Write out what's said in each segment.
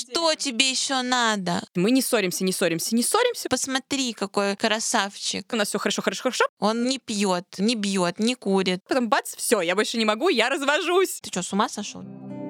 что тебе еще надо? Мы не ссоримся, не ссоримся, не ссоримся. Посмотри, какой красавчик. У нас все хорошо, хорошо, хорошо. Он не пьет, не бьет, не курит. Потом бац, все, я больше не могу, я развожусь. Ты что, с ума сошел?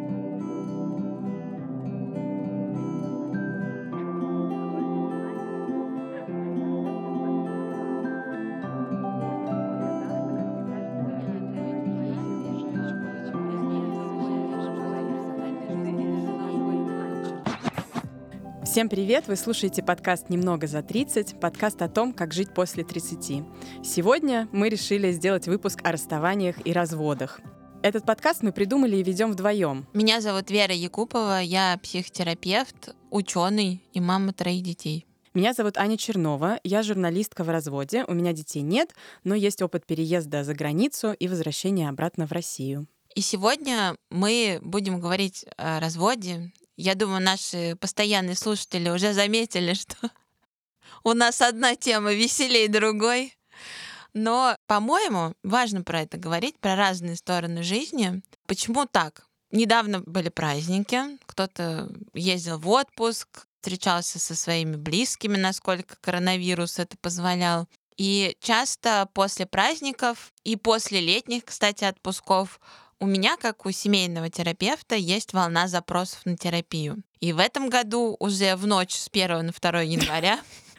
Всем привет! Вы слушаете подкаст «Немного за 30», подкаст о том, как жить после 30. Сегодня мы решили сделать выпуск о расставаниях и разводах. Этот подкаст мы придумали и ведем вдвоем. Меня зовут Вера Якупова, я психотерапевт, ученый и мама 3 детей. Меня зовут Аня Чернова, я журналистка в разводе, у меня детей нет, но есть опыт переезда за границу и возвращения обратно в Россию. И сегодня мы будем говорить о разводе. Я думаю, наши постоянные слушатели уже заметили, что у нас одна тема веселей другой. Но, по-моему, важно про это говорить, про разные стороны жизни. Почему так? Недавно были праздники, кто-то ездил в отпуск, встречался со своими близкими, насколько коронавирус это позволял. И часто после праздников и после летних, кстати, отпусков у меня, как у семейного терапевта, есть волна запросов на терапию. И в этом году уже в ночь с 1 на 2 января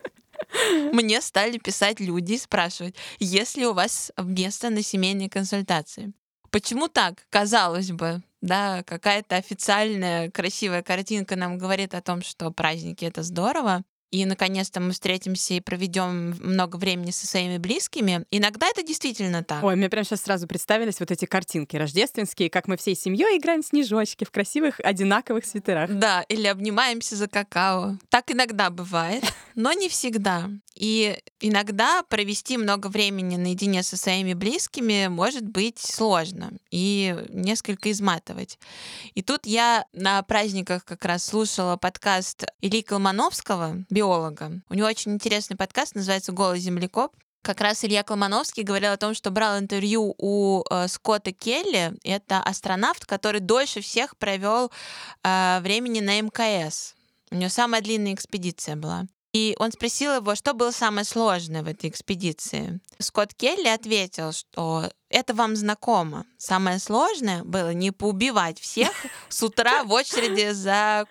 мне стали писать люди и спрашивать, есть ли у вас место на семейной консультации. Почему так? Казалось бы, да, какая-то официальная красивая картинка нам говорит о том, что праздники — это здорово, и наконец-то мы встретимся и проведем много времени со своими близкими. Иногда это действительно так. Ой, мне прям сейчас сразу представились вот эти картинки рождественские, как мы всей семьей играем в снежочки в красивых одинаковых свитерах. Да, или обнимаемся за какао. Так иногда бывает, но не всегда. И иногда провести много времени наедине со своими близкими может быть сложно и несколько изматывать. И тут я на праздниках как раз слушала подкаст Ильи Колмановского, биолога. У него очень интересный подкаст, называется «Голый землекоп». Как раз Илья Колмановский говорил о том, что брал интервью у Скотта Келли. Это астронавт, который дольше всех провел времени на МКС. У него самая длинная экспедиция была. И он спросил его, что было самое сложное в этой экспедиции. Скотт Келли ответил, что это вам знакомо. Самое сложное было не поубивать всех с утра в очереди за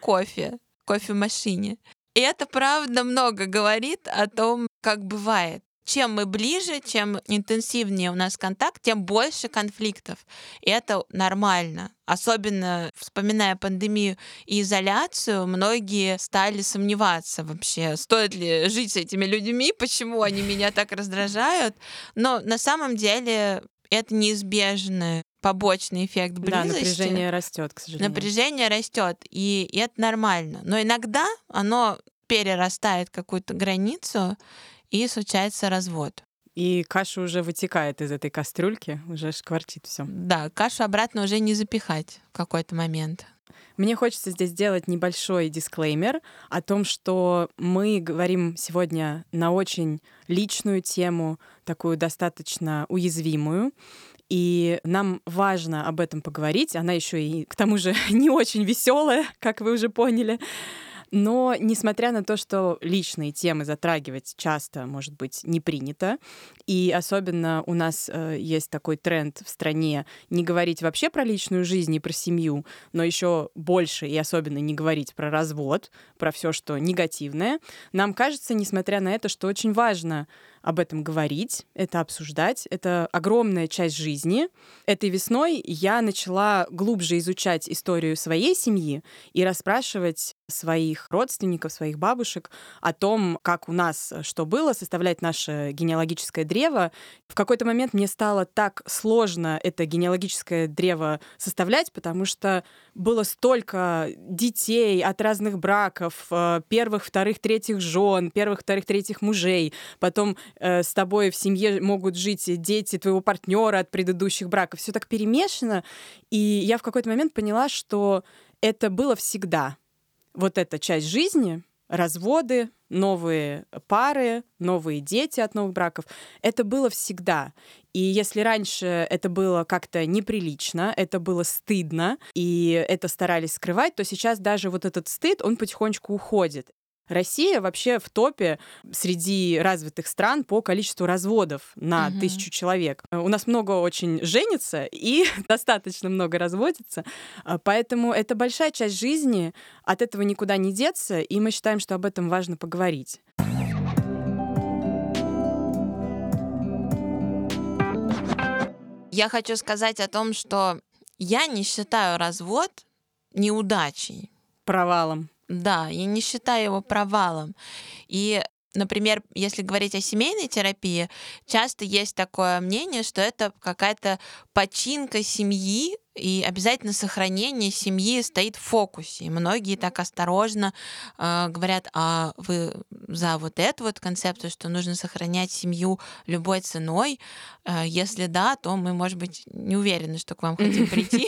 кофемашине. И это, правда, много говорит о том, как бывает. Чем мы ближе, чем интенсивнее у нас контакт, тем больше конфликтов. И это нормально. Особенно вспоминая пандемию и изоляцию, многие стали сомневаться вообще, стоит ли жить с этими людьми, почему они меня так раздражают. Но на самом деле это неизбежный побочный эффект близости. Да, напряжение растет, к сожалению. Напряжение растет, и это нормально. Но иногда оно перерастает какую-то границу, и случается развод. И каша уже вытекает из этой кастрюльки, уже шкварчит все. Да, кашу обратно уже не запихать в какой-то момент. Мне хочется здесь сделать небольшой дисклеймер о том, что мы говорим сегодня на очень личную тему, такую достаточно уязвимую. И нам важно об этом поговорить. Она еще и, к тому же, не очень веселая, как вы уже поняли. Но несмотря на то, что личные темы затрагивать часто, может быть, не принято, и особенно у нас есть такой тренд в стране не говорить вообще про личную жизнь и про семью, но еще больше и особенно не говорить про развод, про все, что негативное, нам кажется, несмотря на это, что очень важно об этом говорить, это обсуждать. Это огромная часть жизни. Этой весной я начала глубже изучать историю своей семьи и расспрашивать своих родственников, своих бабушек о том, как у нас что было, составлять наше генеалогическое древо. В какой-то момент мне стало так сложно это генеалогическое древо составлять, потому что было столько детей от разных браков, первых, вторых, третьих жен, первых, вторых, третьих мужей, потом с тобой в семье могут жить дети твоего партнера от предыдущих браков. Все так перемешано. И я в какой-то момент поняла, что это было всегда. Вот эта часть жизни, разводы, новые пары, новые дети от новых браков. Это было всегда. И если раньше это было как-то неприлично, это было стыдно, и это старались скрывать, то сейчас даже вот этот стыд, он потихонечку уходит. Россия вообще в топе среди развитых стран по количеству разводов на 1000 человек. У нас много очень женится и достаточно много разводится, поэтому это большая часть жизни, от этого никуда не деться, и мы считаем, что об этом важно поговорить. Я хочу сказать о том, что я не считаю развод неудачей. Провалом. Да, я не считаю его провалом. И, например, если говорить о семейной терапии, часто есть такое мнение, что это какая-то починка семьи, и обязательно сохранение семьи стоит в фокусе. И многие так осторожно говорят, а вы за вот эту вот концепцию, что нужно сохранять семью любой ценой? Если да, то мы, может быть, не уверены, что к вам хотим прийти.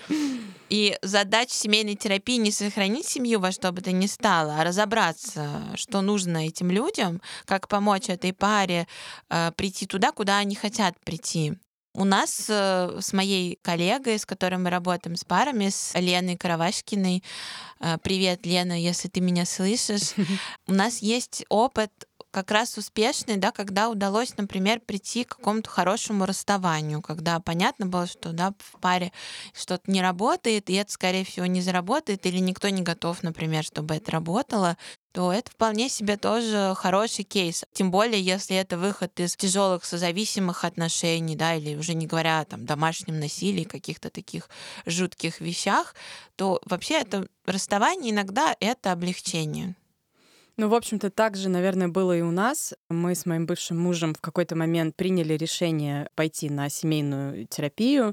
И задача семейной терапии не сохранить семью во что бы то ни стало, а разобраться, что нужно этим людям, как помочь этой паре прийти туда, куда они хотят прийти. У нас с моей коллегой, с которой мы работаем с парами, с Леной Каравашкиной, привет, Лена, если ты меня слышишь, у нас есть опыт как раз успешный, да, когда удалось, например, прийти к какому-то хорошему расставанию, когда понятно было, что да, в паре что-то не работает, и это, скорее всего, не заработает, или никто не готов, например, чтобы это работало, то это вполне себе тоже хороший кейс. Тем более, если это выход из тяжелых созависимых отношений, да, или уже не говоря о домашнем насилии, каких-то таких жутких вещах, то вообще это расставание иногда это облегчение. Ну, в общем-то, так же, наверное, было и у нас. Мы с моим бывшим мужем в какой-то момент приняли решение пойти на семейную терапию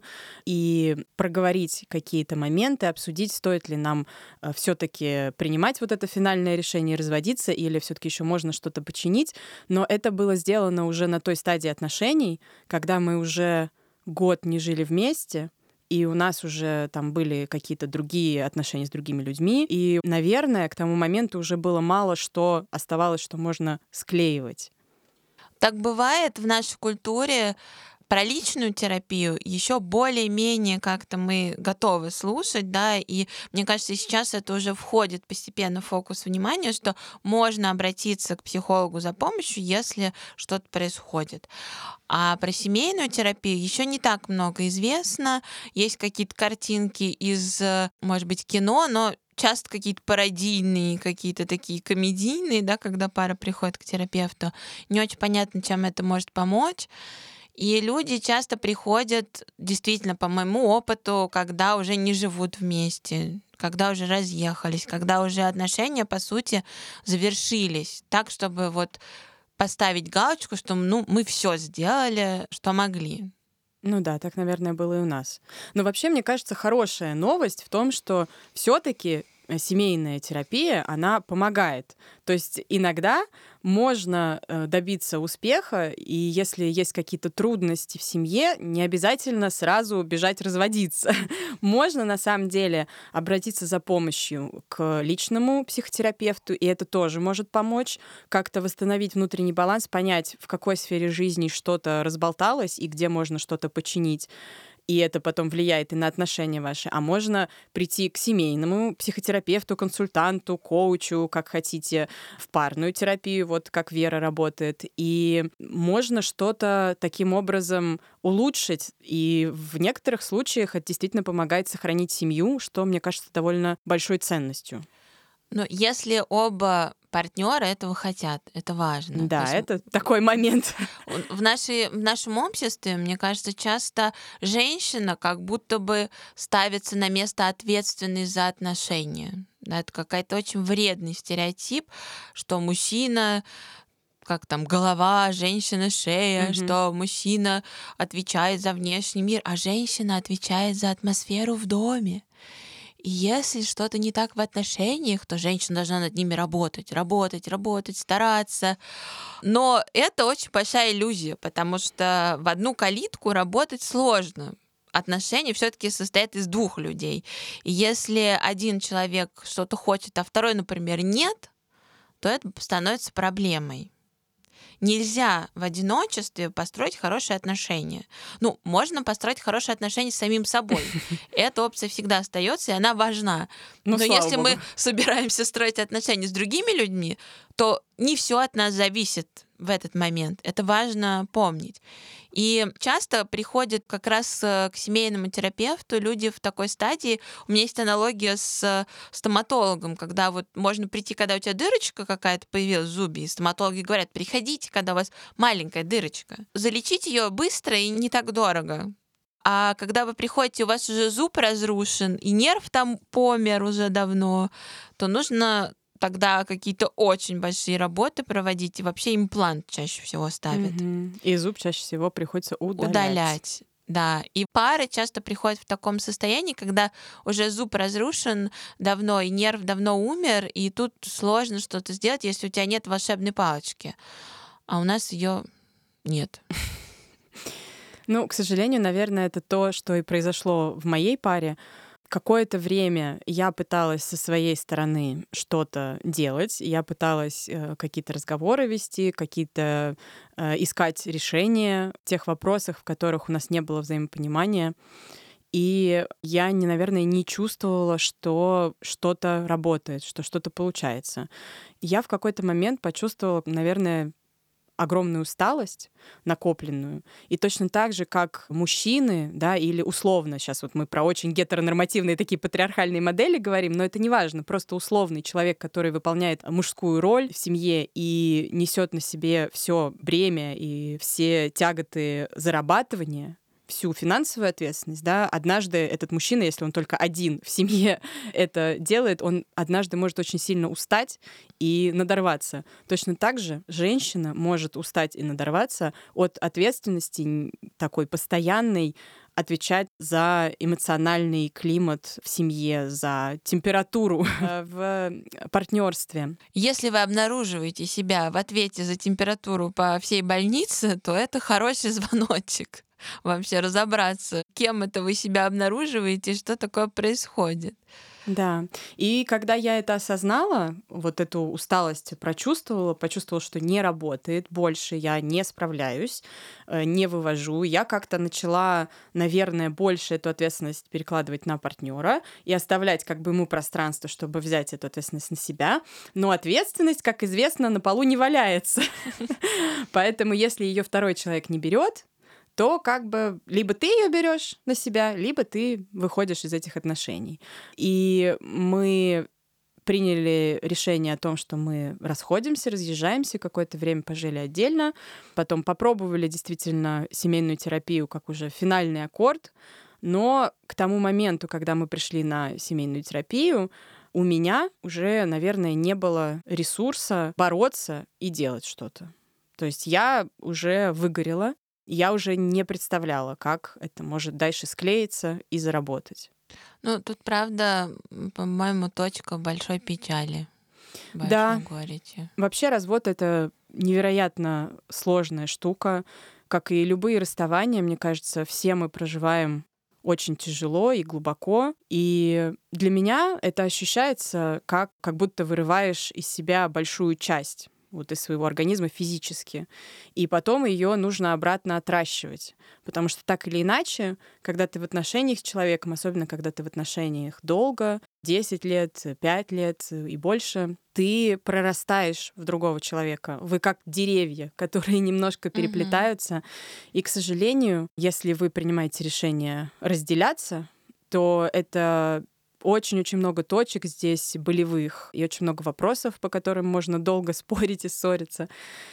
и проговорить какие-то моменты, обсудить, стоит ли нам все-таки принимать вот это финальное решение и разводиться, или все-таки еще можно что-то починить. Но это было сделано уже на той стадии отношений, когда мы уже год не жили вместе, и у нас уже там были какие-то другие отношения с другими людьми. И, наверное, к тому моменту уже было мало что оставалось, что можно склеивать. Так бывает в нашей культуре. Про личную терапию еще более-менее как-то мы готовы слушать, да, и мне кажется, сейчас это уже входит постепенно в фокус внимания, что можно обратиться к психологу за помощью, если что-то происходит. А про семейную терапию еще не так много известно. Есть какие-то картинки из, может быть, кино, но часто какие-то пародийные, какие-то такие комедийные, да, когда пара приходит к терапевту. Не очень понятно, чем это может помочь. И люди часто приходят, действительно, по моему опыту, когда уже не живут вместе, когда уже разъехались, когда уже отношения, по сути, завершились. Так, чтобы вот поставить галочку, что мы все сделали, что могли. Ну да, так, наверное, было и у нас. Но вообще, мне кажется, хорошая новость в том, что все-таки семейная терапия, она помогает. То есть иногда можно добиться успеха, и если есть какие-то трудности в семье, не обязательно сразу бежать разводиться. Можно на самом деле обратиться за помощью к личному психотерапевту, и это тоже может помочь как-то восстановить внутренний баланс, понять, в какой сфере жизни что-то разболталось и где можно что-то починить. И это потом влияет и на отношения ваши. А можно прийти к семейному психотерапевту, консультанту, коучу, как хотите, в парную терапию, вот как Вера работает. И можно что-то таким образом улучшить. И в некоторых случаях это действительно помогает сохранить семью, что, мне кажется, довольно большой ценностью. Но если оба партнера этого хотят, это важно. Да, это такой момент. В нашем обществе, мне кажется, часто женщина как будто бы ставится на место ответственной за отношения. Да, это какой-то очень вредный стереотип, что мужчина как там голова, женщина шея, что мужчина отвечает за внешний мир, а женщина отвечает за атмосферу в доме. И если что-то не так в отношениях, то женщина должна над ними работать, стараться. Но это очень большая иллюзия, потому что в одну калитку работать сложно. Отношения все-таки состоят из двух людей. И если один человек что-то хочет, а второй, например, нет, то это становится проблемой. Нельзя в одиночестве построить хорошие отношения. Ну, можно построить хорошие отношения с самим собой. Эта опция всегда остается, и она важна. Ну, Но слава если богу. мы собираемся строить отношения с другими людьми, то не все от нас зависит в этот момент. Это важно помнить. И часто приходят как раз к семейному терапевту люди в такой стадии. У меня есть аналогия с стоматологом, когда вот можно прийти, когда у тебя дырочка какая-то появилась в зубе, и стоматологи говорят, приходите, когда у вас маленькая дырочка. Залечить ее быстро и не так дорого. А когда вы приходите, у вас уже зуб разрушен, и нерв там помер уже давно, то нужно тогда какие-то очень большие работы проводить, и вообще имплант чаще всего ставят. И зуб чаще всего приходится удалять. Да, и пары часто приходят в таком состоянии, когда уже зуб разрушен давно, и нерв давно умер, и тут сложно что-то сделать, если у тебя нет волшебной палочки. А у нас ее нет. Ну, к сожалению, наверное, это то, что и произошло в моей паре. Какое-то время я пыталась со своей стороны что-то делать. Я пыталась какие-то разговоры вести, какие-то искать решения в тех вопросах, в которых у нас не было взаимопонимания. И я, наверное, не чувствовала, что что-то работает, что что-то получается. Я в какой-то момент почувствовала, наверное, огромную усталость накопленную. И точно так же, как мужчины, да, или условно, сейчас вот мы про очень гетеронормативные такие патриархальные модели говорим, но это не важно, просто условный человек, который выполняет мужскую роль в семье и несет на себе все бремя и все тяготы зарабатывания, всю финансовую ответственность, да, однажды этот мужчина, если он только один в семье это делает, он однажды может очень сильно устать и надорваться. Точно так же женщина может устать и надорваться от ответственности такой постоянной, отвечать за эмоциональный климат в семье, за температуру в партнерстве. Если вы обнаруживаете себя в ответе за температуру по всей больнице, то это хороший звоночек. Вообще разобраться, кем это вы себя обнаруживаете, что такое происходит. Да. И когда я это осознала, вот эту усталость почувствовала, что не работает, больше я не справляюсь, не вывожу, я как-то начала, наверное, больше эту ответственность перекладывать на партнера и оставлять как бы ему пространство, чтобы взять эту ответственность на себя. Но ответственность, как известно, на полу не валяется. Поэтому если ее второй человек не берет, то как бы либо ты ее берешь на себя, либо ты выходишь из этих отношений. И мы приняли решение о том, что мы расходимся, разъезжаемся, какое-то время пожили отдельно, потом попробовали действительно семейную терапию как уже финальный аккорд, но к тому моменту, когда мы пришли на семейную терапию, у меня уже, наверное, не было ресурса бороться и делать что-то. То есть я уже выгорела, я уже не представляла, как это может дальше склеиться и заработать. Ну, тут, правда, по-моему, точка большой печали в вашем Да. говорите. Вообще развод — это невероятно сложная штука. Как и любые расставания, мне кажется, все мы проживаем очень тяжело и глубоко. И для меня это ощущается как будто вырываешь из себя большую часть, вот из своего организма физически. И потом ее нужно обратно отращивать. Потому что так или иначе, когда ты в отношениях с человеком, особенно когда ты в отношениях долго, 10 лет, 5 лет и больше, ты прорастаешь в другого человека. Вы как деревья, которые немножко переплетаются. И, к сожалению, если вы принимаете решение разделяться, то это очень-очень много точек здесь болевых и очень много вопросов, по которым можно долго спорить и ссориться.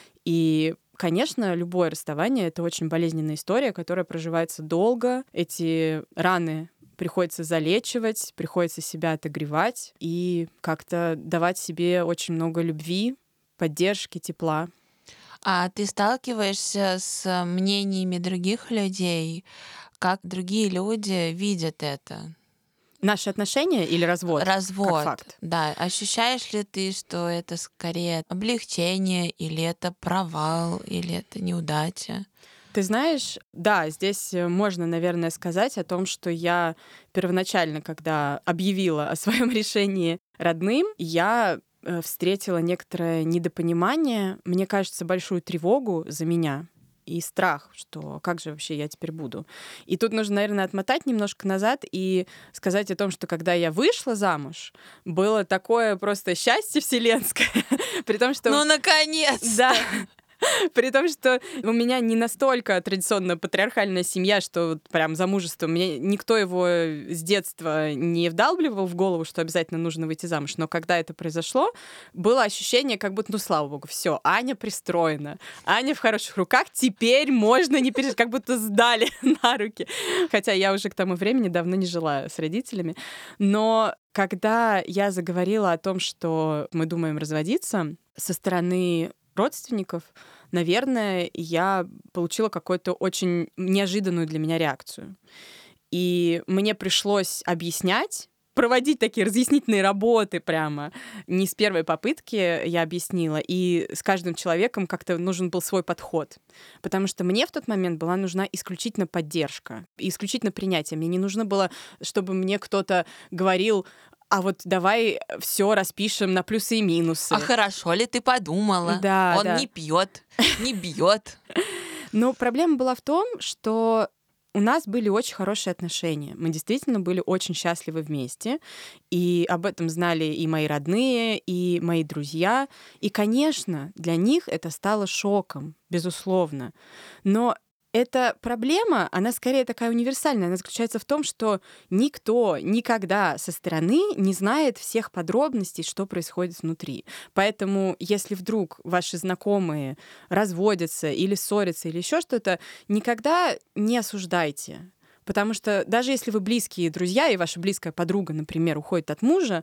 И, конечно, любое расставание — это очень болезненная история, которая проживается долго. Эти раны приходится залечивать, приходится себя отогревать и как-то давать себе очень много любви, поддержки, тепла. А ты сталкиваешься с мнениями других людей? Как другие люди видят это? Наши отношения или развод? Развод, как факт? да. Ощущаешь ли ты, что это скорее облегчение, или это провал, или это неудача? Ты знаешь, да, здесь можно, наверное, сказать о том, что я первоначально, когда объявила о своем решении родным, я встретила некоторое недопонимание, мне кажется, большую тревогу за меня и страх, что как же вообще я теперь буду. И тут нужно, наверное, отмотать немножко назад и сказать о том, что когда я вышла замуж, было такое просто счастье вселенское, при том, что... Ну, наконец-то! Да. При том, что у меня не настолько традиционно патриархальная семья, что вот прям замужество. Мне никто его с детства не вдалбливал в голову, что обязательно нужно выйти замуж. Но когда это произошло, было ощущение, как будто, ну, слава богу, все, Аня пристроена, Аня в хороших руках, теперь можно не переживать, как будто сдали на руки. Хотя я уже к тому времени давно не жила с родителями. Но когда я заговорила о том, что мы думаем разводиться, со стороны родственников, наверное, я получила какую-то очень неожиданную для меня реакцию. И мне пришлось объяснять, проводить такие разъяснительные работы прямо. Не с первой попытки я объяснила, и с каждым человеком как-то нужен был свой подход. Потому что мне в тот момент была нужна исключительно поддержка, исключительно принятие. Мне не нужно было, чтобы мне кто-то говорил: а вот давай все распишем на плюсы и минусы. А хорошо ли ты подумала? Да, Он да. не пьет, не бьет. Но проблема была в том, что у нас были очень хорошие отношения. Мы действительно были очень счастливы вместе. И об этом знали и мои родные, и мои друзья. И, конечно, для них это стало шоком, безусловно. Но эта проблема, она скорее такая универсальная. Она заключается в том, что никто никогда со стороны не знает всех подробностей, что происходит внутри. Поэтому, если вдруг ваши знакомые разводятся или ссорятся, или еще что-то, никогда не осуждайте. Потому что даже если вы близкие друзья, и ваша близкая подруга, например, уходит от мужа,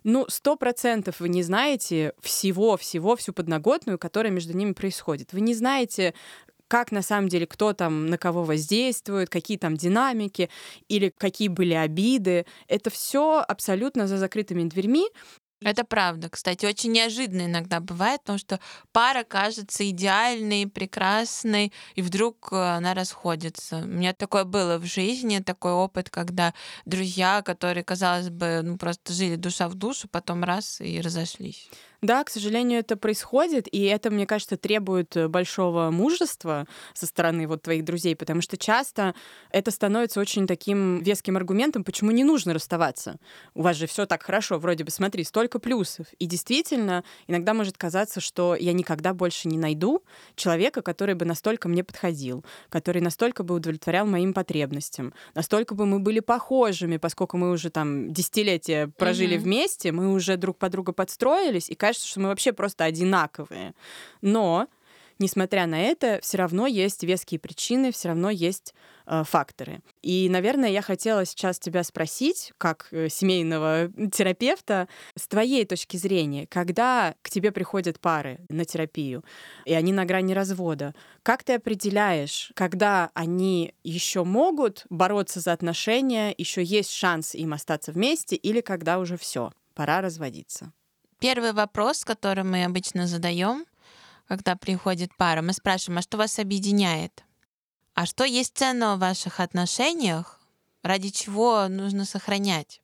100% вы не знаете всю подноготную, которая между ними происходит. Вы не знаете, как на самом деле кто там на кого воздействует, какие там динамики или какие были обиды. Это все абсолютно за закрытыми дверьми. Это правда. Кстати, очень неожиданно иногда бывает, потому что пара кажется идеальной, прекрасной, и вдруг она расходится. У меня такое было в жизни, такой опыт, когда друзья, которые, казалось бы, просто жили душа в душу, потом раз и разошлись. Да, к сожалению, это происходит, и это, мне кажется, требует большого мужества со стороны вот твоих друзей, потому что часто это становится очень таким веским аргументом, почему не нужно расставаться. У вас же все так хорошо, вроде бы, смотри, столько плюсов. И действительно, иногда может казаться, что я никогда больше не найду человека, который бы настолько мне подходил, который настолько бы удовлетворял моим потребностям, настолько бы мы были похожими, поскольку мы уже там десятилетия прожили вместе, мы уже друг под друга подстроились, и кажется, что мы вообще просто одинаковые. Но, несмотря на это, все равно есть веские причины, все равно есть факторы. И, наверное, я хотела сейчас тебя спросить, как семейного терапевта, с твоей точки зрения, когда к тебе приходят пары на терапию, и они на грани развода, как ты определяешь, когда они еще могут бороться за отношения, еще есть шанс им остаться вместе, или когда уже все, пора разводиться? Первый вопрос, который мы обычно задаем, когда приходит пара, мы спрашиваем: а что вас объединяет? А что есть ценного в ваших отношениях, ради чего нужно сохранять?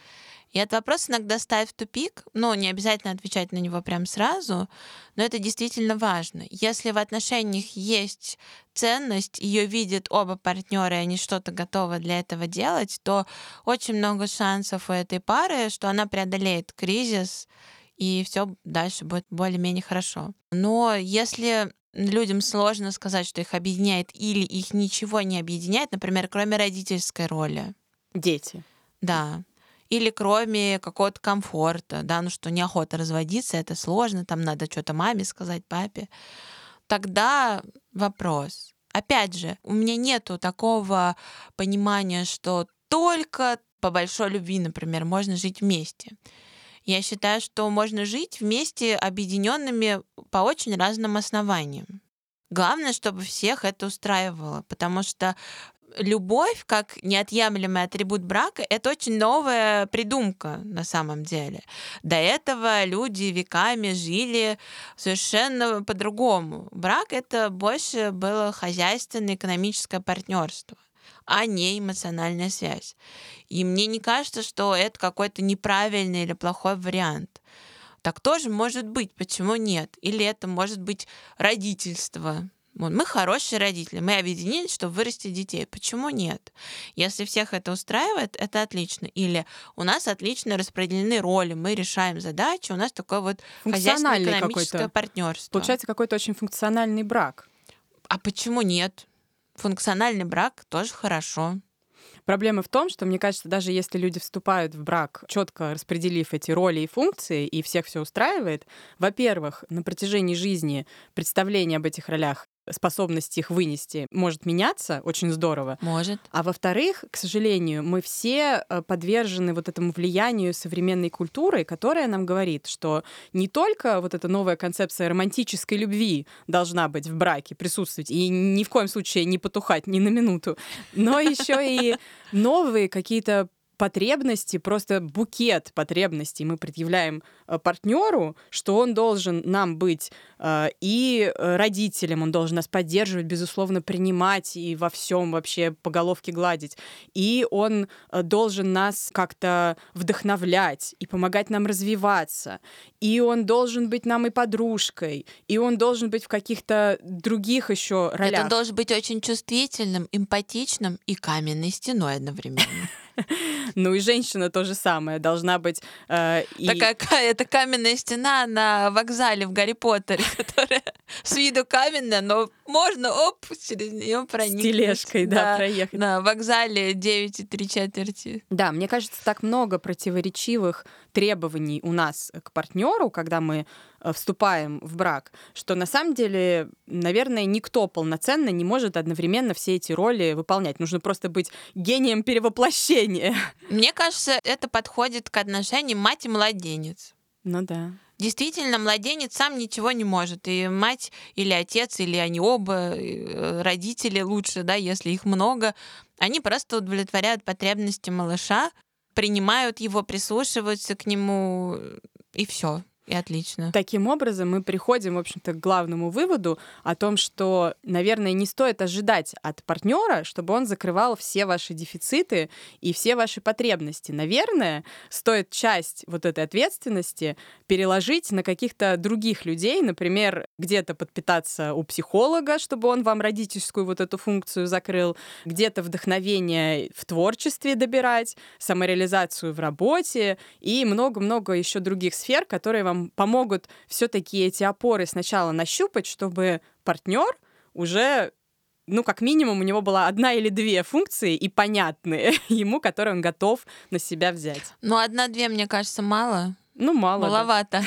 И этот вопрос иногда ставит в тупик, не обязательно отвечать на него прям сразу, но это действительно важно. Если в отношениях есть ценность, ее видят оба партнера, и они что-то готовы для этого делать, то очень много шансов у этой пары, что она преодолеет кризис, и все дальше будет более-менее хорошо. Но если людям сложно сказать, что их объединяет, или их ничего не объединяет, например, кроме родительской роли. Дети. Да. Или кроме какого-то комфорта, что неохота разводиться, это сложно, там надо что-то маме сказать, папе. Тогда вопрос. Опять же, у меня нету такого понимания, что только по большой любви, например, можно жить вместе. Я считаю, что можно жить вместе объединенными по очень разным основаниям. Главное, чтобы всех это устраивало, потому что любовь, как неотъемлемый атрибут брака, это очень новая придумка на самом деле. До этого люди веками жили совершенно по-другому. Брак — это больше было хозяйственное экономическое партнерство, а не эмоциональная связь. И мне не кажется, что это какой-то неправильный или плохой вариант. Так тоже может быть, почему нет? Или это может быть родительство. Вот, мы хорошие родители, мы объединились, чтобы вырастить детей. Почему нет? Если всех это устраивает, это отлично. Или у нас отлично распределены роли, мы решаем задачи, у нас такое вот хозяйственно-экономическое партнерство. Получается какой-то очень функциональный брак. А почему нет? Функциональный брак тоже хорошо. Проблема в том, что, мне кажется, даже если люди вступают в брак, четко распределив эти роли и функции, и всех все устраивает, во-первых, на протяжении жизни представление об этих ролях, способность их вынести может меняться очень здорово. Может. А во-вторых, к сожалению, мы все подвержены вот этому влиянию современной культуры, которая нам говорит, что не только вот эта новая концепция романтической любви должна быть в браке, присутствовать, и ни в коем случае не потухать ни на минуту, но еще и новые какие-то потребности, просто букет потребностей мы предъявляем партнеру, что он должен нам быть и родителем, он должен нас поддерживать, безусловно, принимать и во всем вообще по головке гладить. И он должен нас как-то вдохновлять и помогать нам развиваться. И он должен быть нам и подружкой, и он должен быть в каких-то других еще ролях. Он должен быть очень чувствительным, эмпатичным и каменной стеной одновременно. Ну и женщина то же самое должна быть. Такая это каменная стена на вокзале в Гарри Поттере, которая с виду каменная, но можно через нее проникнуть. С тележкой, да, проехать. На вокзале 9,3. Да, мне кажется, так много противоречивых требований у нас к партнеру, когда мы вступаем в брак, что на самом деле, наверное, никто полноценно не может одновременно все эти роли выполнять. Нужно просто быть гением перевоплощения. Мне кажется, это подходит к отношениям мать и младенец. Ну да. Действительно, младенец сам ничего не может. И мать или отец, или они оба, родители лучше, да, если их много, они просто удовлетворяют потребности малыша, принимают его, прислушиваются к нему, и все. И отлично. Таким образом, мы приходим, в общем-то, к главному выводу о том, что, наверное, не стоит ожидать от партнера, чтобы он закрывал все ваши дефициты и все ваши потребности. Наверное, стоит часть вот этой ответственности переложить на каких-то других людей, например, где-то подпитаться у психолога, чтобы он вам родительскую вот эту функцию закрыл, где-то вдохновение в творчестве добирать, самореализацию в работе и много-много еще других сфер, которые вам помогут все-таки эти опоры сначала нащупать, чтобы партнер уже, ну, как минимум, у него была одна или две функции и понятные ему, которые он готов на себя взять. Ну, одна-две, мне кажется, мало. Ну, мало. Маловато.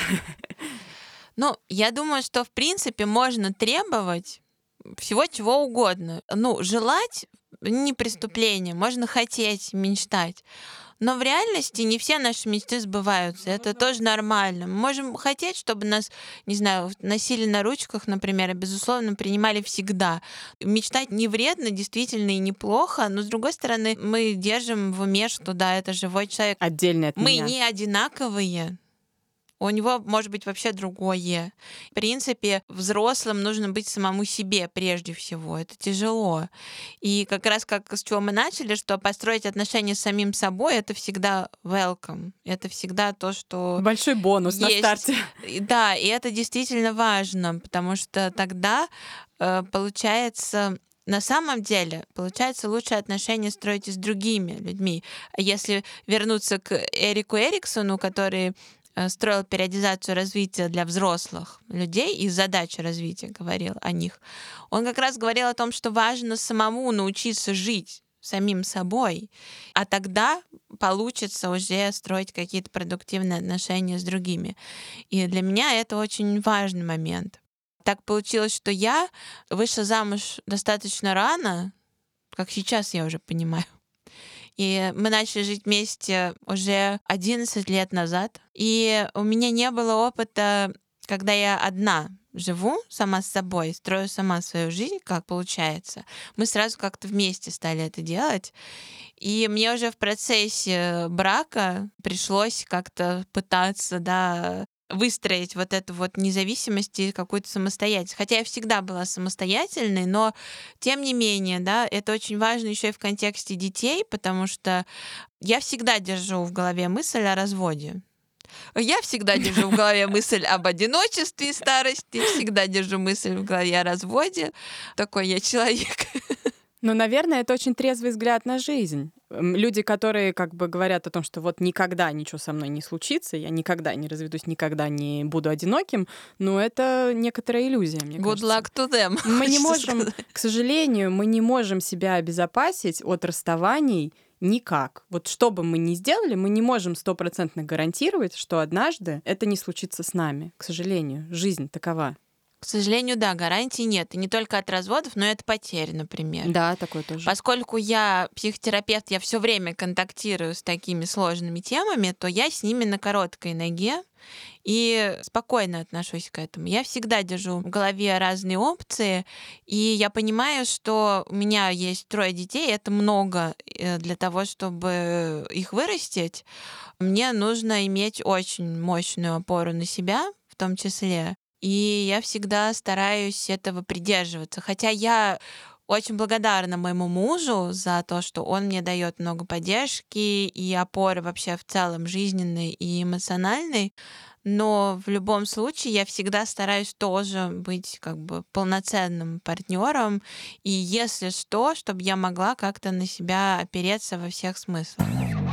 Ну, я думаю, что, в принципе, можно требовать всего чего угодно. Ну, желать не преступление, можно хотеть, мечтать. Но в реальности не все наши мечты сбываются. Это тоже нормально. Мы можем хотеть, чтобы нас, не знаю, носили на ручках, например, и, безусловно, принимали всегда. Мечтать не вредно, действительно, и неплохо, но, с другой стороны, мы держим в уме, что да, это живой человек. Отдельно от меня. Мы не одинаковые. У него может быть вообще другое. В принципе, взрослым нужно быть самому себе прежде всего. Это тяжело. И как раз как с чего мы начали, что построить отношения с самим собой — это всегда welcome. Это всегда то, что большой бонус есть. На старте. Да, и это действительно важно, потому что тогда получается... На самом деле, получается, лучшие отношения строить и с другими людьми. Если вернуться к Эрику Эриксону, который строил периодизацию развития для взрослых людей и задачи развития говорил о них. Он как раз говорил о том, что важно самому научиться жить самим собой, а тогда получится уже строить какие-то продуктивные отношения с другими. И для меня это очень важный момент. Так получилось, что я вышла замуж достаточно рано, как сейчас я уже понимаю. И мы начали жить вместе уже 11 лет назад. И у меня не было опыта, когда я одна живу сама с собой, строю сама свою жизнь, как получается. Мы сразу как-то вместе стали это делать. И мне уже в процессе брака пришлось как-то пытаться, да, выстроить вот эту вот независимость и какую-то самостоятельность. Хотя я всегда была самостоятельной, но тем не менее, да, это очень важно еще и в контексте детей, потому что я всегда держу в голове мысль о разводе. Я всегда держу в голове мысль об одиночестве и старости, всегда держу мысль в голове о разводе. Такой я человек. Ну, наверное, это очень трезвый взгляд на жизнь. Люди, которые как бы говорят о том, что вот никогда ничего со мной не случится, я никогда не разведусь, никогда не буду одиноким, ну, это некоторая иллюзия, мне Good кажется. luck to them. Мы не можем, к сожалению, мы не можем себя обезопасить от расставаний никак. Вот что бы мы ни сделали, мы не можем 100% гарантировать, что однажды это не случится с нами. К сожалению, жизнь такова. К сожалению, да, гарантий нет. И не только от разводов, но и от потерь, например. Да, такое тоже. Поскольку я психотерапевт, я все время контактирую с такими сложными темами, то я с ними на короткой ноге и спокойно отношусь к этому. Я всегда держу в голове разные опции, и я понимаю, что у меня есть 3 детей, это много для того, чтобы их вырастить. Мне нужно иметь очень мощную опору на себя, в том числе. И я всегда стараюсь этого придерживаться. Хотя я очень благодарна моему мужу за то, что он мне дает много поддержки и опоры вообще в целом жизненной и эмоциональной. Но в любом случае я всегда стараюсь тоже быть как бы полноценным партнером. И если что, чтобы я могла как-то на себя опереться во всех смыслах.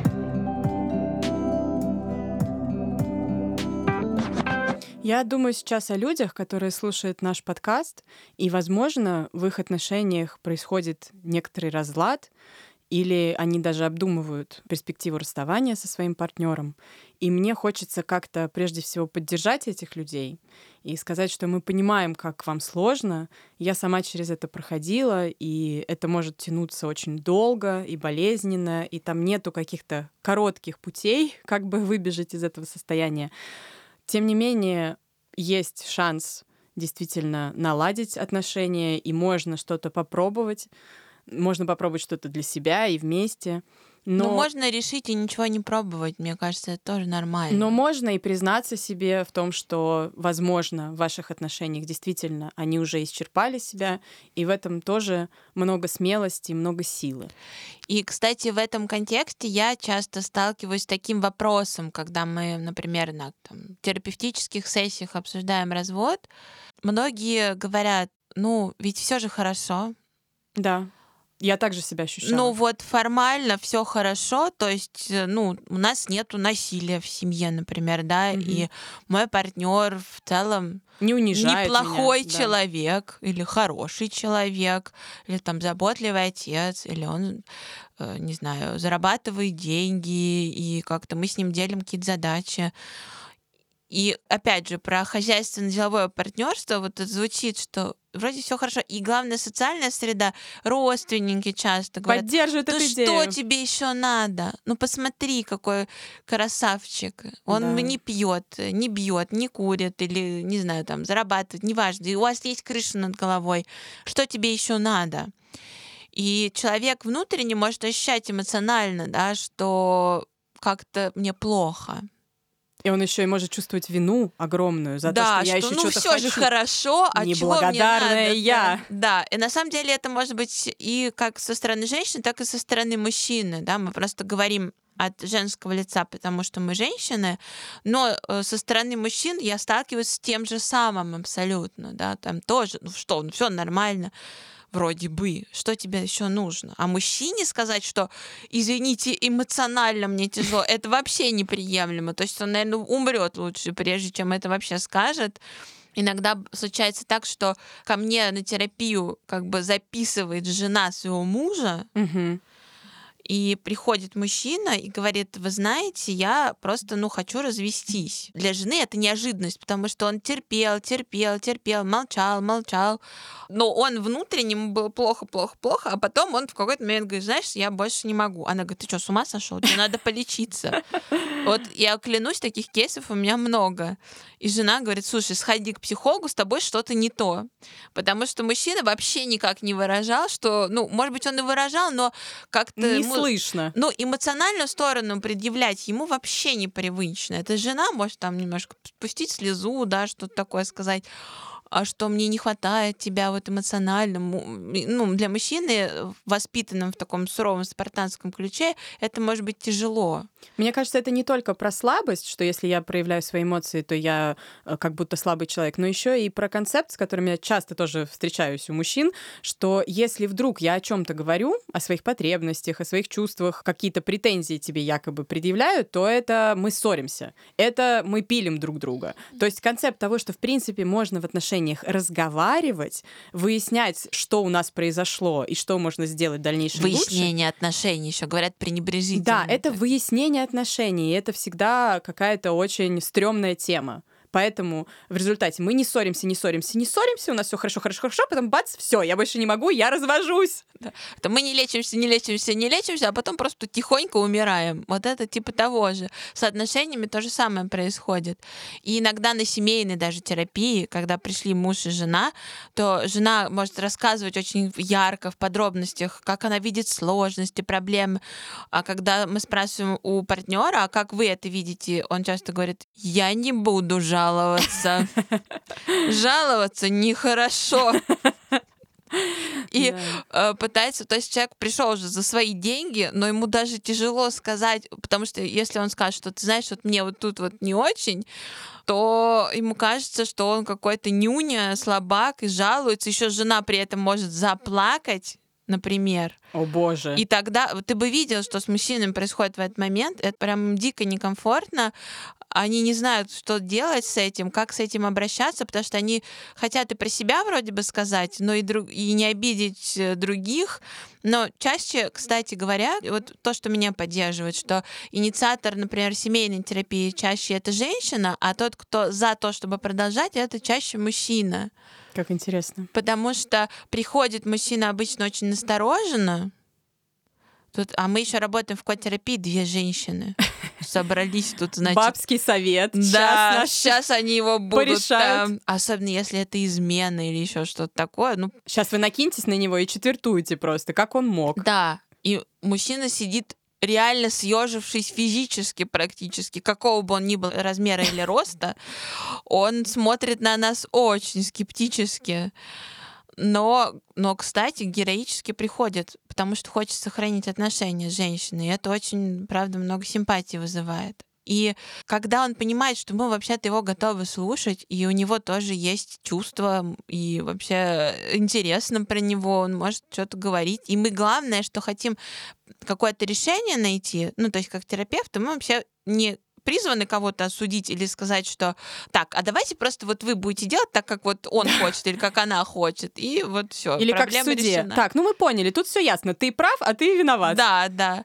Я думаю сейчас о людях, которые слушают наш подкаст, и, возможно, в их отношениях происходит некоторый разлад, или они даже обдумывают перспективу расставания со своим партнером. И мне хочется как-то прежде всего поддержать этих людей и сказать, что мы понимаем, как вам сложно. Я сама через это проходила, и это может тянуться очень долго и болезненно, и там нету каких-то коротких путей, как бы выбежать из этого состояния. Тем не менее, есть шанс действительно наладить отношения, и можно что-то попробовать. Можно попробовать что-то для себя и вместе. Но можно решить и ничего не пробовать, мне кажется, это тоже нормально. Но можно и признаться себе в том, что, возможно, в ваших отношениях действительно они уже исчерпали себя, и в этом тоже много смелости и много силы. И, кстати, в этом контексте я часто сталкиваюсь с таким вопросом, когда мы, например, на терапевтических сессиях обсуждаем развод. Многие говорят, ну, ведь все же хорошо. Да. Я также себя ощущала. Ну вот формально все хорошо, то есть, ну, у нас нету насилия в семье, например, да, и мой партнер в целом не унижает неплохой меня, человек, или хороший человек, или там заботливый отец, или он, не знаю, зарабатывает деньги, и как-то мы с ним делим какие-то задачи. И опять же, про хозяйственно-деловое партнерство вот это звучит, что вроде все хорошо. И главное, социальная среда, родственники часто говорят, поддерживают эту идею. Что тебе еще надо? Ну посмотри, какой красавчик. Он не пьет, не бьет, не курит или, не знаю, там, зарабатывает, неважно. И у вас есть крыша над головой. Что тебе еще надо? И человек внутренне может ощущать эмоционально, да, что как-то мне плохо. И он еще и может чувствовать вину огромную за то, что я еще что-то все хочу. же хорошо, а чего мне неблагодарная надо? я. Да, и на самом деле это может быть и как со стороны женщины, так и со стороны мужчины. Да? Мы просто говорим от женского лица, потому что мы женщины, но со стороны мужчин я сталкиваюсь с тем же самым абсолютно. Да? Там тоже, все нормально. Вроде бы, что тебе еще нужно? А мужчине сказать, что, извините, эмоционально мне тяжело, это вообще неприемлемо. То есть он, наверное, умрет лучше, прежде чем это вообще скажет. Иногда случается так, что ко мне на терапию как бы записывает жена своего мужа, и приходит мужчина и говорит, вы знаете, я просто, хочу развестись. Для жены это неожиданность, потому что он терпел, молчал. Но он внутренне, ему было плохо, а потом он в какой-то момент говорит, знаешь, я больше не могу. Она говорит, ты что, с ума сошел? Тебе надо полечиться. Вот я клянусь, таких кейсов у меня много. И жена говорит, слушай, сходи к психологу, с тобой что-то не то. Потому что мужчина вообще никак не выражал, что, может быть, он и выражал, но как-то ему слышно. Ну, эмоциональную сторону предъявлять ему вообще непривычно. Это жена может там немножко спустить слезу, да, что-то такое сказать, а что мне не хватает тебя вот эмоционально. Ну, для мужчины, воспитанным в таком суровом спартанском ключе, это может быть тяжело. Мне кажется, это не только про слабость, что если я проявляю свои эмоции, то я как будто слабый человек, но еще и про концепт, с которым я часто тоже встречаюсь у мужчин, что если вдруг я о чем-то говорю, о своих потребностях, о своих чувствах, какие-то претензии тебе якобы предъявляю, то это мы ссоримся, это мы пилим друг друга. То есть концепт того, что в принципе можно в отношениях разговаривать, выяснять, что у нас произошло и что можно сделать в дальнейшем лучше. Выяснение отношений, еще говорят пренебрежительно. Да, это выяснение отношений, и это всегда какая-то очень стрёмная тема. Поэтому в результате мы не ссоримся, у нас все хорошо, потом бац, все, я больше не могу, я развожусь. Да. Это мы не лечимся, а потом просто тихонько умираем. Вот это типа того же. С отношениями то же самое происходит. И иногда на семейной даже терапии, когда пришли муж и жена, то жена может рассказывать очень ярко, в подробностях, как она видит сложности, проблемы. А когда мы спрашиваем у партнера, а как вы это видите, он часто говорит: я не буду жаловаться. Жаловаться нехорошо. И пытается, то есть человек пришел уже за свои деньги, но ему даже тяжело сказать, потому что если он скажет, что ты знаешь, вот мне вот тут вот не очень, то ему кажется, что он какой-то нюня, слабак и жалуется. Еще жена при этом может заплакать, например. О боже. И тогда ты бы видел, что с мужчинами происходит в этот момент. Это прям дико некомфортно. Они не знают, что делать с этим, как с этим обращаться, потому что они хотят и про себя вроде бы сказать, но и не обидеть других. Но чаще, кстати говоря, вот то, что меня поддерживает, что инициатор, например, семейной терапии чаще это женщина, а тот, кто за то, чтобы продолжать, это чаще мужчина. Как интересно. Потому что приходит мужчина обычно очень настороженно. А мы еще работаем в котерапии, 2 женщины собрались тут, значит. Бабский совет. Да, сейчас они его будут порешают. Особенно если это измена или еще что-то такое. Ну, сейчас вы накиньтесь на него и четвертуете просто, как он мог. Да, и мужчина сидит реально съежившись физически практически, какого бы он ни был размера или роста, он смотрит на нас очень скептически. Но, кстати, героически приходит, потому что хочет сохранить отношения с женщиной. И это очень, правда, много симпатии вызывает. И когда он понимает, что мы вообще-то его готовы слушать, и у него тоже есть чувства, и вообще интересно про него, он может что-то говорить. И мы, главное, что хотим какое-то решение найти, ну, то есть как терапевты, мы вообще не призваны кого-то осудить или сказать, что так, а давайте просто вот вы будете делать так, как вот он хочет или как она хочет, и вот все. Или как в суде. Решена. Так, ну мы поняли, тут все ясно, ты прав, а ты виноват. Да.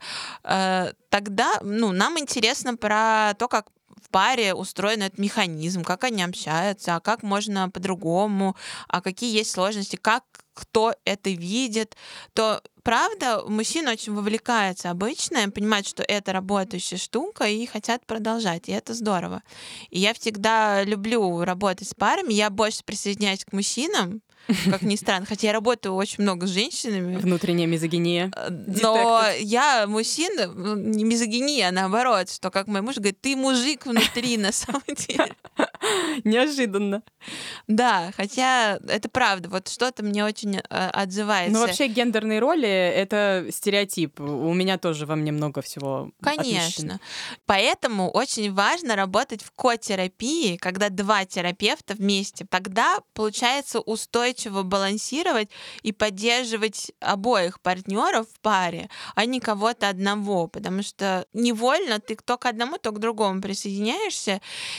Тогда, нам интересно про то, как в паре устроен этот механизм, как они общаются, а как можно по-другому, а какие есть сложности, как кто это видит, то правда, мужчина очень вовлекается обычно, понимает, что это работающая штука, и хотят продолжать, и это здорово. И я всегда люблю работать с парами, я больше присоединяюсь к мужчинам, как ни странно, хотя я работаю очень много с женщинами. Внутренняя мизогиния. Но я мужчина, не мизогиния, а наоборот, что, как мой муж говорит, ты мужик внутри, на самом деле. Неожиданно. Да, хотя это правда, вот что-то мне очень отзывается. Ну, вообще гендерные роли — это стереотип. У меня тоже во мне много всего. Конечно. Поэтому очень важно работать в котерапии, когда 2 терапевта вместе. Тогда получается устойчиво балансировать и поддерживать обоих партнеров в паре, а не кого-то одного, потому что невольно ты то к одному, то к другому присоединяешься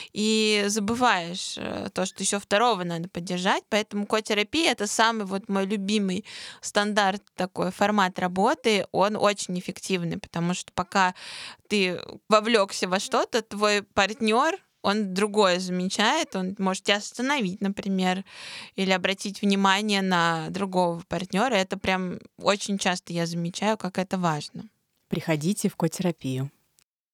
и забываешь то, что еще второго надо поддержать. Поэтому котерапия — это самый вот мой любимый стандарт, такой формат работы. Он очень эффективный, потому что пока ты вовлекся во что-то, твой партнер, он другое замечает, он может тебя остановить, например, или обратить внимание на другого партнера. Это прям очень часто я замечаю, как это важно. Приходите в котерапию.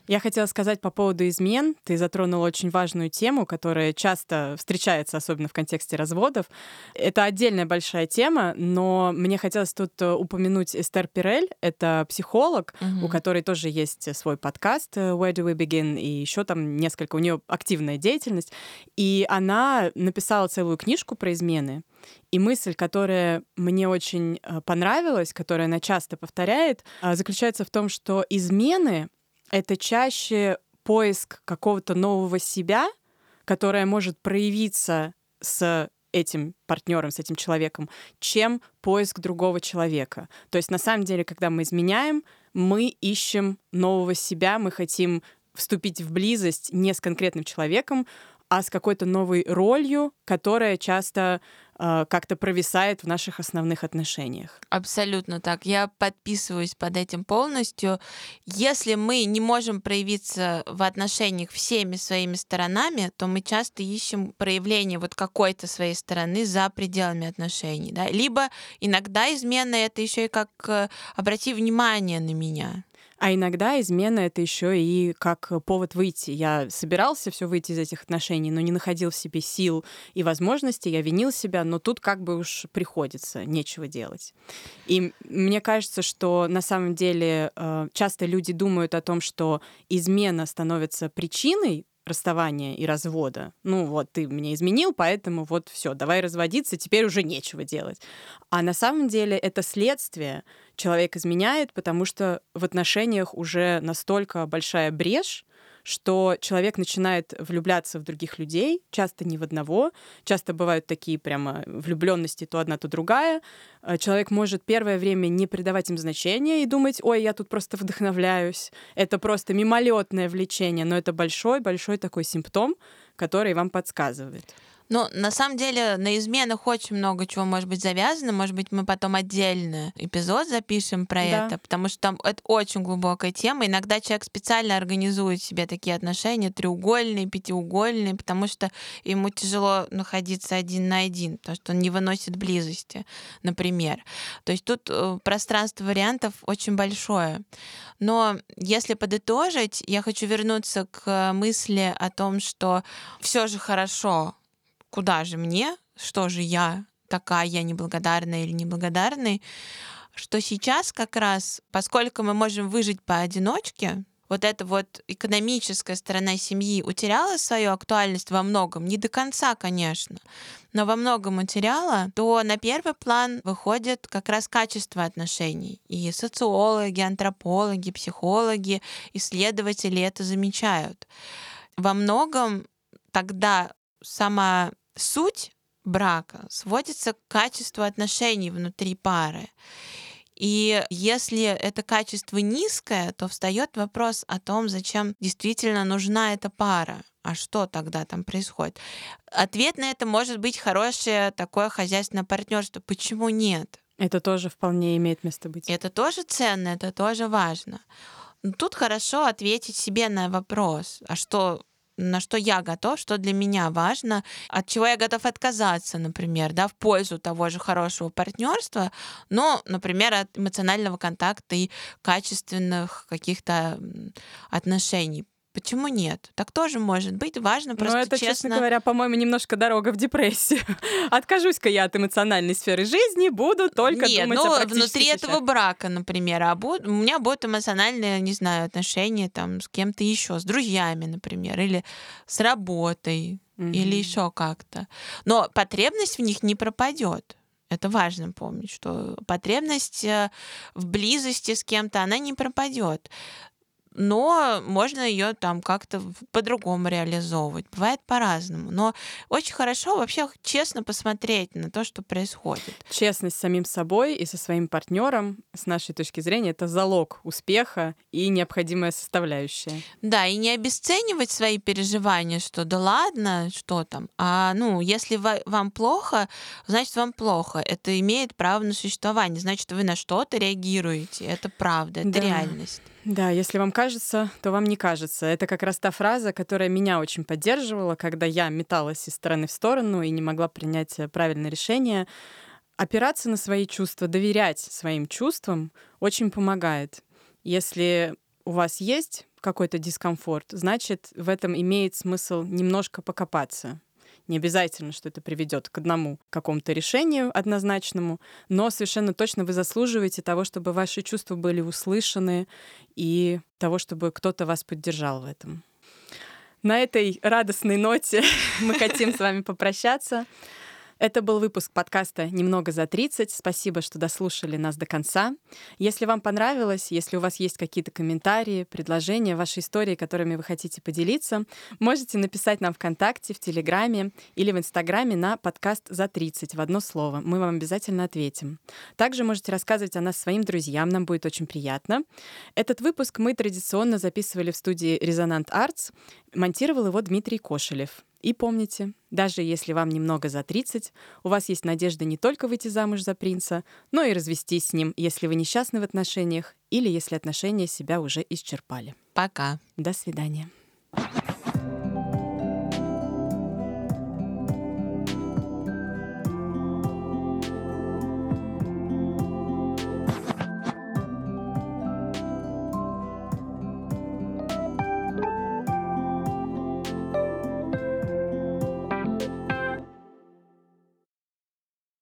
Я хотела сказать по поводу измен. Ты затронула очень важную тему, которая часто встречается, особенно в контексте разводов. Это отдельная большая тема, но мне хотелось тут упомянуть Эстер Перель. Это психолог, у которой тоже есть свой подкаст «Where do we begin?» и еще там несколько. У нее активная деятельность. И она написала целую книжку про измены. И мысль, которая мне очень понравилась, которую она часто повторяет, заключается в том, что измены — это чаще поиск какого-то нового себя, которое может проявиться с этим партнером, с этим человеком, чем поиск другого человека. То есть на самом деле, когда мы изменяем, мы ищем нового себя, мы хотим вступить в близость не с конкретным человеком, а с какой-то новой ролью, которая часто как-то провисает в наших основных отношениях. Абсолютно так. Я подписываюсь под этим полностью. Если мы не можем проявиться в отношениях всеми своими сторонами, то мы часто ищем проявление вот какой-то своей стороны за пределами отношений. Да? Либо иногда измена — это еще и как обрати внимание на меня. А иногда измена — это еще и как повод выйти. Я собирался все выйти из этих отношений, но не находил в себе сил и возможностей, я винил себя, но тут как бы уж приходится, нечего делать. И мне кажется, что на самом деле часто люди думают о том, что измена становится причиной расставания и развода. Ну вот, ты меня изменил, поэтому вот все, давай разводиться, теперь уже нечего делать. А на самом деле это следствие. Человек изменяет, потому что в отношениях уже настолько большая брешь, что человек начинает влюбляться в других людей, часто не в одного, часто бывают такие прямо влюбленности то одна, то другая. Человек может первое время не придавать им значения и думать: ой, я тут просто вдохновляюсь, это просто мимолетное влечение, но это большой-большой такой симптом, который вам подсказывает. Ну, на самом деле, на изменах очень много чего может быть завязано. Может быть, мы потом отдельно эпизод запишем про это, потому что там это очень глубокая тема. Иногда человек специально организует себе такие отношения, треугольные, пятиугольные, потому что ему тяжело находиться один на один, потому что он не выносит близости, например. То есть тут пространство вариантов очень большое. Но если подытожить, я хочу вернуться к мысли о том, что все же хорошо. Куда же мне? Что же я такая, я неблагодарная или неблагодарный? Что сейчас как раз, поскольку мы можем выжить поодиночке, вот эта вот экономическая сторона семьи утеряла свою актуальность во многом, не до конца, конечно, но во многом утеряла, то на первый план выходит как раз качество отношений. И социологи, антропологи, психологи, исследователи это замечают. Во многом тогда сама суть брака сводится к качеству отношений внутри пары. И если это качество низкое, то встает вопрос о том, зачем действительно нужна эта пара. А что тогда там происходит? Ответ на это может быть хорошее такое хозяйственное партнерство. Почему нет? Это тоже вполне имеет место быть. Это тоже ценно, это тоже важно. Но тут хорошо ответить себе на вопрос, на что я готов, что для меня важно, от чего я готов отказаться, например, да, в пользу того же хорошего партнерства, но, например, от эмоционального контакта и качественных каких-то отношений. Почему нет? Так тоже может быть. Важно просто это, честно говоря, по-моему, немножко дорога в депрессию. Откажусь-ка я от эмоциональной сферы жизни, буду только думать о практических внутри вещах. этого брака, например, у меня будут эмоциональные, не знаю, отношения там с кем-то еще, с друзьями, например, или с работой, или еще как-то. Но потребность в них не пропадет. Это важно помнить, что потребность в близости с кем-то, она не пропадет. Но можно ее там как-то по-другому реализовывать. Бывает по-разному. Но очень хорошо вообще честно посмотреть на то, что происходит. Честность с самим собой и со своим партнером, с нашей точки зрения, это залог успеха и необходимая составляющая. Да, и не обесценивать свои переживания, что да ладно, что там. А если вам плохо, значит, вам плохо. Это имеет право на существование. Значит, вы на что-то реагируете. Это правда, это реальность. Да, если вам кажется, то вам не кажется. Это как раз та фраза, которая меня очень поддерживала, когда я металась из стороны в сторону и не могла принять правильное решение. Опираться на свои чувства, доверять своим чувствам очень помогает. Если у вас есть какой-то дискомфорт, значит, в этом имеет смысл немножко покопаться. Не обязательно, что это приведет к одному какому-то решению однозначному, но совершенно точно вы заслуживаете того, чтобы ваши чувства были услышаны и того, чтобы кто-то вас поддержал в этом. На этой радостной ноте мы хотим с вами попрощаться. Это был выпуск подкаста «Немного за 30». Спасибо, что дослушали нас до конца. Если вам понравилось, если у вас есть какие-то комментарии, предложения, ваши истории, которыми вы хотите поделиться, можете написать нам ВКонтакте, в Телеграме или в Инстаграме на подкаст «За 30» в одно слово. Мы вам обязательно ответим. Также можете рассказывать о нас своим друзьям, нам будет очень приятно. Этот выпуск мы традиционно записывали в студии «Резонант Артс». Монтировал его Дмитрий Кошелев. И помните, даже если вам немного за 30, у вас есть надежда не только выйти замуж за принца, но и развестись с ним, если вы несчастны в отношениях или если отношения себя уже исчерпали. Пока. До свидания.